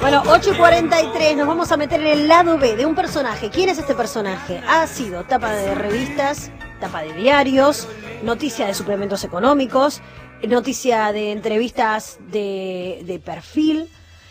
Bueno, 8:43, nos vamos a meter en el lado B de un personaje. ¿Quién es este personaje? Ha sido tapa de revistas, tapa de diarios, noticia de suplementos económicos, noticia de entrevistas de perfil.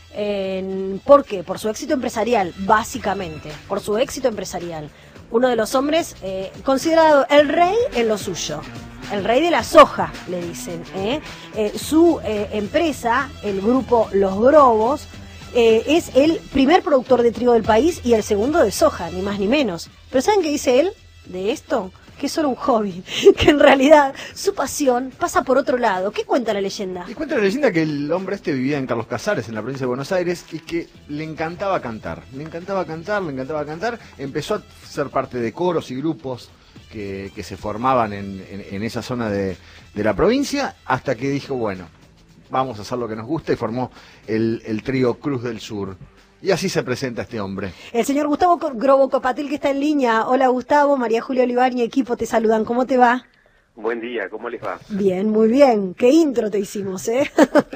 ¿Por qué? Por su éxito empresarial, básicamente, por su éxito empresarial. Uno de los hombres considerado el rey en lo suyo. El rey de la soja, le dicen. Su empresa, el grupo Los Grobos, es el primer productor de trigo del país y el segundo de soja, ni más ni menos. Pero ¿saben qué dice él de esto? Que es solo un hobby, que en realidad su pasión pasa por otro lado. ¿Qué cuenta la leyenda? Y cuenta la leyenda que el hombre vivía en Carlos Casares, en la provincia de Buenos Aires, y que le encantaba cantar. Le encantaba cantar. Empezó a ser parte de coros y grupos que se formaban en esa zona de la provincia, hasta que dijo, bueno, vamos a hacer lo que nos gusta, y formó el trío Cruz del Sur. Y así se presenta este hombre. El señor Gustavo Grobo Copatil, que está en línea. Hola Gustavo, María Julia Olivar y equipo te saludan. ¿Cómo te va? Buen día, ¿cómo les va? Bien, muy bien. Qué intro te hicimos, ¿eh?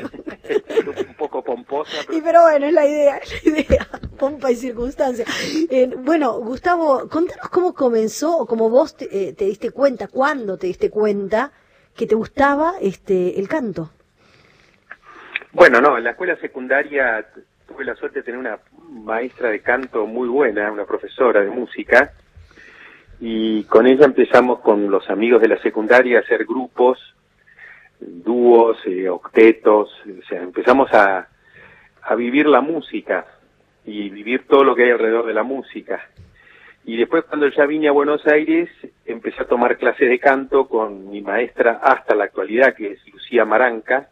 Un poco pomposa. Pero bueno, es la idea. Pompa y circunstancia. Bueno, Gustavo, contanos cómo comenzó, o cómo vos te diste cuenta, cuándo te diste cuenta que te gustaba el canto. Bueno, no, en la escuela secundaria tuve la suerte de tener una maestra de canto muy buena, una profesora de música, y con ella empezamos con los amigos de la secundaria a hacer grupos, dúos, octetos, o sea, empezamos a vivir la música y vivir todo lo que hay alrededor de la música. Y después, cuando ya vine a Buenos Aires, empecé a tomar clases de canto con mi maestra hasta la actualidad, que es Lucía Maranca,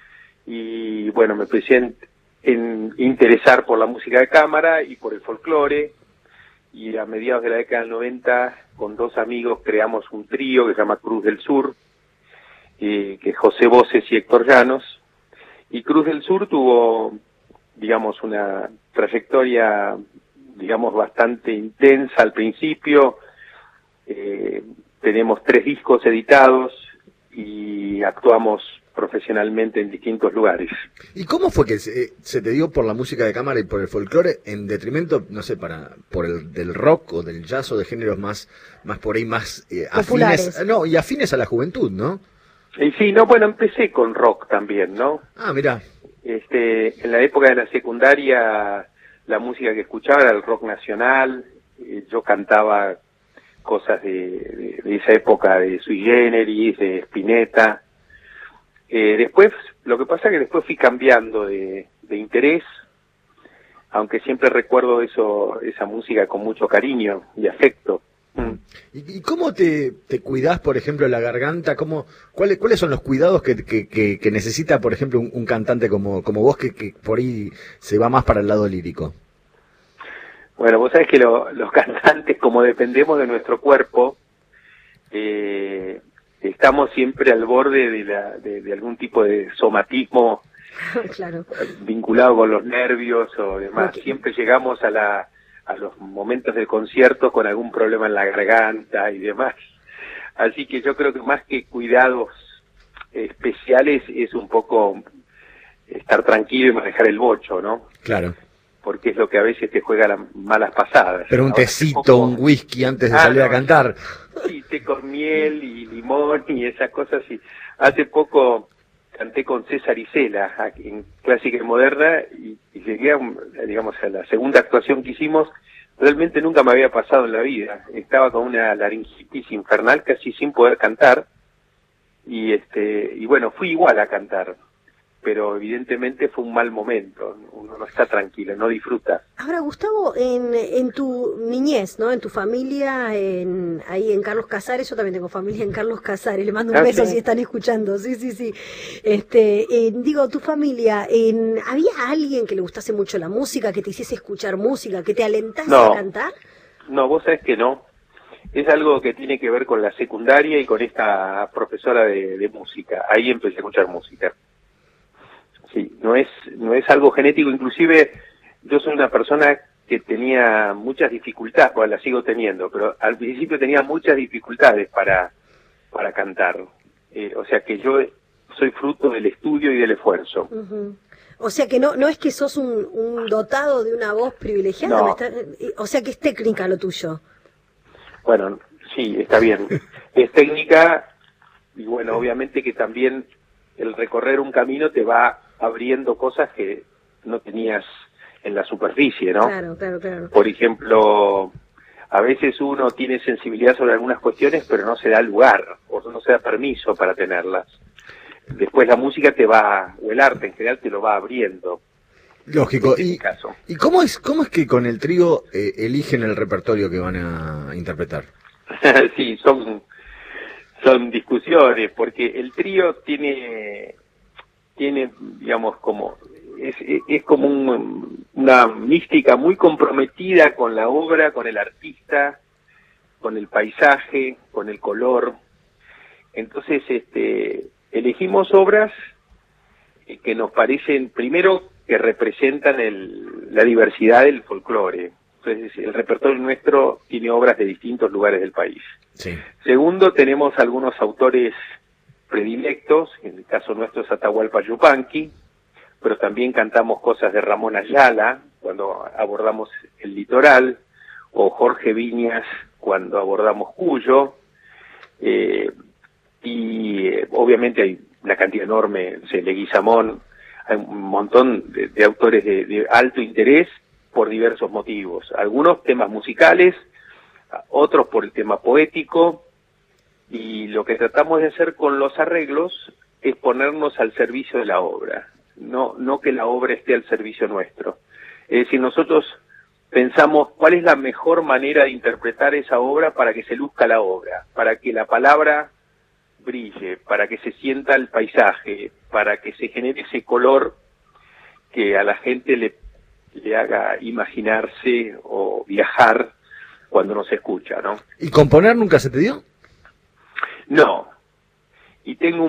y bueno, me empecé en interesar por la música de cámara y por el folclore, y a mediados de la década del 90, con dos amigos, creamos un trío que se llama Cruz del Sur, que es José Voces y Héctor Llanos, y Cruz del Sur tuvo, digamos, una trayectoria, digamos, bastante intensa al principio. Tenemos 3 discos editados y actuamos profesionalmente en distintos lugares. ¿Y cómo fue que se te dio por la música de cámara y por el folclore en detrimento, no sé, por el del rock o del jazz o de géneros más por ahí más afines, y afines a la juventud, ¿no? Y sí, no, bueno, empecé con rock también, ¿no? Ah, mira. En la época de la secundaria, la música que escuchaba era el rock nacional. Yo cantaba cosas de esa época, de Sui Generis, de Spinetta. Después, lo que pasa es que después fui cambiando de interés, aunque siempre recuerdo esa música con mucho cariño y afecto. ¿Y cómo te cuidás, por ejemplo, la garganta? ¿Cuáles son los cuidados que necesita, por ejemplo, un cantante como vos, que por ahí se va más para el lado lírico? Bueno, vos sabés que los cantantes, como dependemos de nuestro cuerpo, estamos siempre al borde de algún tipo de somatismo claro, vinculado con los nervios o demás. Okay. Siempre llegamos a los momentos del concierto con algún problema en la garganta y demás. Así que yo creo que más que cuidados especiales es un poco estar tranquilo y manejar el bocho, ¿no? Claro. Porque es lo que a veces te juega las malas pasadas. Pero un tecito, un whisky antes de salir a cantar. Sí, té con miel y limón y esas cosas. Y hace poco canté con César Isela en Clásica y Moderna y llegué a la segunda actuación que hicimos. Realmente nunca me había pasado en la vida. Estaba con una laringitis infernal, casi sin poder cantar. Y bueno, fui igual a cantar. Pero evidentemente fue un mal momento, uno no está tranquilo, no disfruta. Ahora, Gustavo, en tu niñez, ¿no? En tu familia, ahí en Carlos Casares, yo también tengo familia en Carlos Casares, le mando un beso si están escuchando, sí. Digo, tu familia, ¿había alguien que le gustase mucho la música, que te hiciese escuchar música, que te alentase a cantar? No, vos sabés que no. Es algo que tiene que ver con la secundaria y con esta profesora de música. Ahí empecé a escuchar música. Sí, no es algo genético. Inclusive yo soy una persona que tenía muchas dificultades, bueno, las sigo teniendo, pero al principio tenía muchas dificultades para cantar. O sea que yo soy fruto del estudio y del esfuerzo. Uh-huh. O sea que no es que sos un dotado de una voz privilegiada, No. O sea que es técnica lo tuyo. Bueno, sí, está bien. Es técnica y bueno, obviamente que también el recorrer un camino te va abriendo cosas que no tenías en la superficie, ¿no? Claro. Por ejemplo, a veces uno tiene sensibilidad sobre algunas cuestiones, pero no se da lugar o no se da permiso para tenerlas. Después la música o el arte en general te lo va abriendo. Lógico. En este caso. ¿Y cómo es que con el trío eligen el repertorio que van a interpretar? Sí, son discusiones, porque el trío tiene digamos, es como una mística muy comprometida con la obra, con el artista, con el paisaje, con el color. Entonces, elegimos obras que nos parecen, primero, que representan la diversidad del folclore. Entonces, el repertorio nuestro tiene obras de distintos lugares del país. Sí. Segundo, tenemos algunos autores predilectos, en el caso nuestro es Atahualpa Yupanqui, pero también cantamos cosas de Ramón Ayala cuando abordamos el litoral, o Jorge Viñas cuando abordamos Cuyo, y obviamente hay una cantidad enorme, Leguizamón, hay un montón de autores de alto interés por diversos motivos, algunos temas musicales, otros por el tema poético, y lo que tratamos de hacer con los arreglos es ponernos al servicio de la obra, no que la obra esté al servicio nuestro. Es decir, nosotros pensamos cuál es la mejor manera de interpretar esa obra para que se luzca la obra, para que la palabra brille, para que se sienta el paisaje, para que se genere ese color que a la gente le haga imaginarse o viajar cuando nos escucha, ¿no? ¿Y componer nunca se te dio? No, y tengo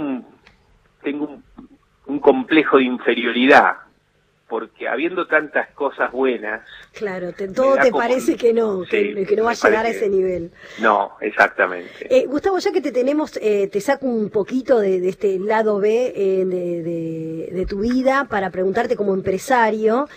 un complejo de inferioridad, porque habiendo tantas cosas buenas... Claro, todo te parece que no, sí, que no va a llegar a ese nivel. No, exactamente. Gustavo, ya que te tenemos, te saco un poquito de este lado B de tu vida para preguntarte como empresario,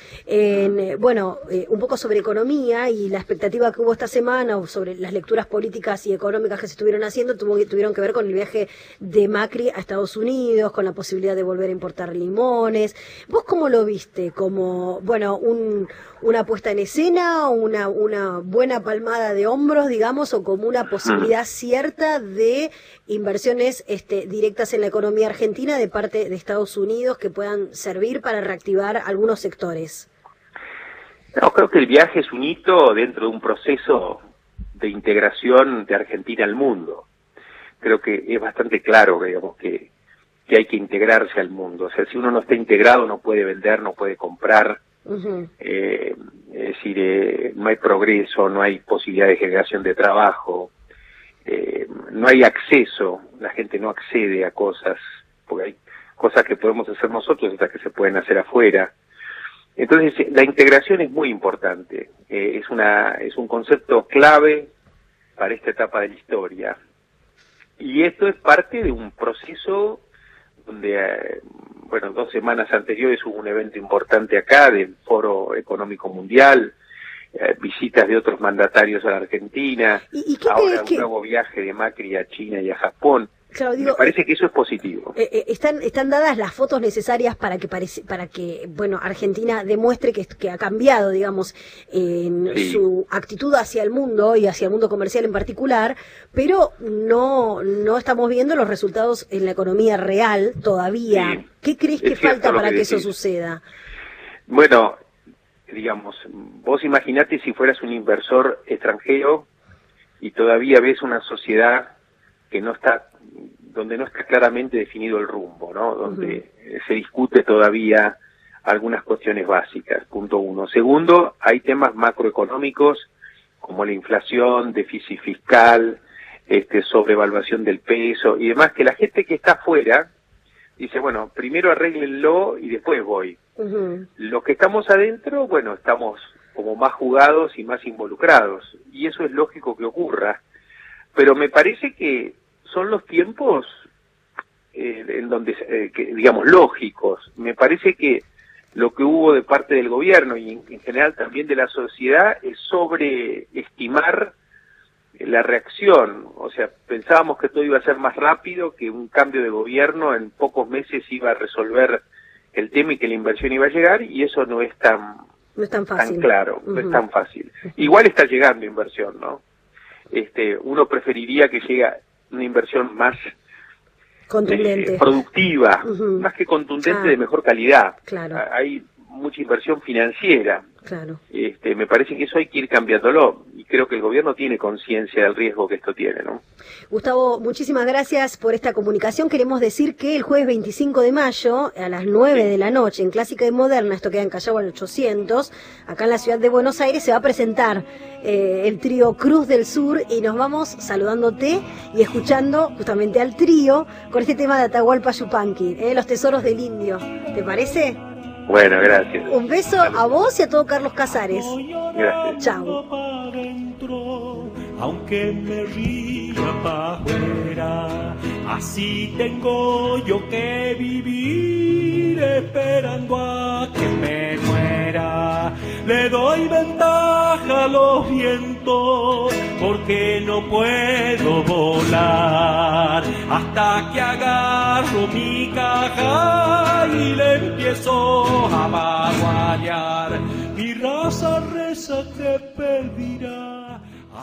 un poco sobre economía y la expectativa que hubo esta semana, o sobre las lecturas políticas y económicas que se estuvieron haciendo, tuvieron que ver con el viaje de Macri a Estados Unidos, con la posibilidad de volver a importar limones. ¿Vos cómo lo viste? Como, una puesta en escena, una buena palmada de hombros, digamos, o como una posibilidad cierta de inversiones directas en la economía argentina de parte de Estados Unidos que puedan servir para reactivar algunos sectores? No, creo que el viaje es un hito dentro de un proceso de integración de Argentina al mundo. Creo que es bastante claro, digamos, que hay que integrarse al mundo. O sea, si uno no está integrado no puede vender, no puede comprar. Uh-huh. Es decir, no hay progreso, no hay posibilidad de generación de trabajo, no hay acceso, la gente no accede a cosas, porque hay cosas que podemos hacer nosotros y otras que se pueden hacer afuera. Entonces, la integración es muy importante, es un concepto clave para esta etapa de la historia. Y esto es parte de un proceso donde, 2 semanas anteriores hubo un evento importante acá del Foro Económico Mundial, visitas de otros mandatarios a la Argentina, ¿Y qué ahora crees un nuevo viaje de Macri a China y a Japón. Claro, Me parece que eso es positivo. Están dadas las fotos necesarias para que Argentina demuestre que ha cambiado, digamos, en su actitud hacia el mundo y hacia el mundo comercial en particular, pero no estamos viendo los resultados en la economía real todavía. Sí, ¿Qué crees que falta para que eso suceda? Bueno, digamos, vos imaginate si fueras un inversor extranjero y todavía ves una sociedad donde no está claramente definido el rumbo, ¿no? Donde se discute todavía algunas cuestiones básicas, punto 1. Segundo, hay temas macroeconómicos como la inflación, déficit fiscal, sobrevaluación del peso y demás, que la gente que está afuera dice, bueno, primero arréglenlo y después voy. Los que estamos adentro, estamos como más jugados y más involucrados, y eso es lógico que ocurra, pero me parece que son los tiempos en donde, digamos, lógicos. Me parece que lo que hubo de parte del gobierno y en general también de la sociedad es sobreestimar la reacción. O sea, pensábamos que todo iba a ser más rápido, que un cambio de gobierno en pocos meses iba a resolver el tema y que la inversión iba a llegar, y eso no es tan fácil. Tan claro, no es tan fácil. Igual está llegando inversión, ¿no? Uno preferiría que llegue una inversión más contundente, productiva, más que contundente, de mejor calidad. Claro. Hay mucha inversión financiera. Claro. Me parece que eso hay que ir cambiándolo, y creo que el gobierno tiene conciencia del riesgo que esto tiene, ¿no? Gustavo, muchísimas gracias por esta comunicación. Queremos decir que el jueves 25 de mayo, a las 9 de la noche, en Clásica y Moderna, esto queda en Callao al 800, acá en la ciudad de Buenos Aires, se va a presentar el trío Cruz del Sur, y nos vamos saludándote y escuchando justamente al trío con este tema de Atahualpa Yupanqui, Los Tesoros del Indio. ¿Te parece? Bueno, gracias. Un beso a vos y a todo Carlos Casares. Gracias. Chao. Aunque me ría pa' afuera, así tengo yo que vivir esperando a que me muera. Le doy ventaja a los vientos porque no puedo volar hasta que agarro mi caja y le empiezo a vaguadear. Mi raza reza que pediré